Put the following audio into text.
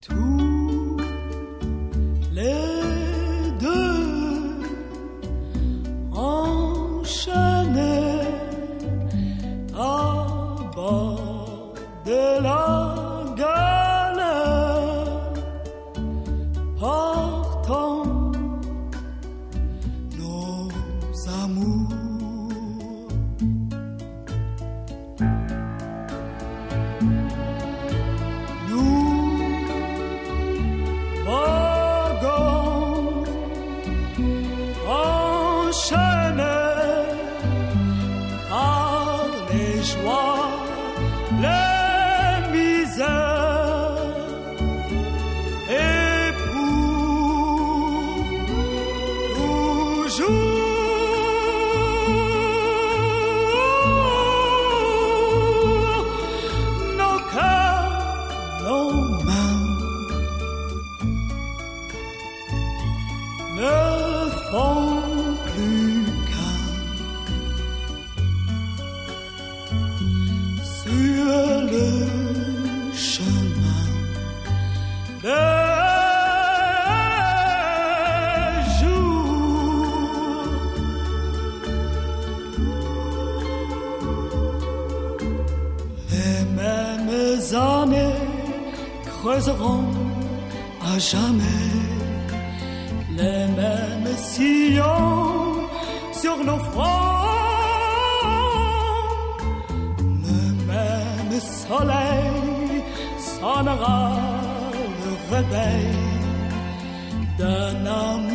Tous les deux enchaînés à bord de la galère, portant nos amours. Nous voguons enchaînés par les joies, les misères, et pour toujours, nos cœurs, nos mains ne font plus qu'un sur le chemin des jours. Les mêmes années creuseront à jamais les mêmes sillons sur nos fronts. Le même soleil sonnera le réveil d'un amour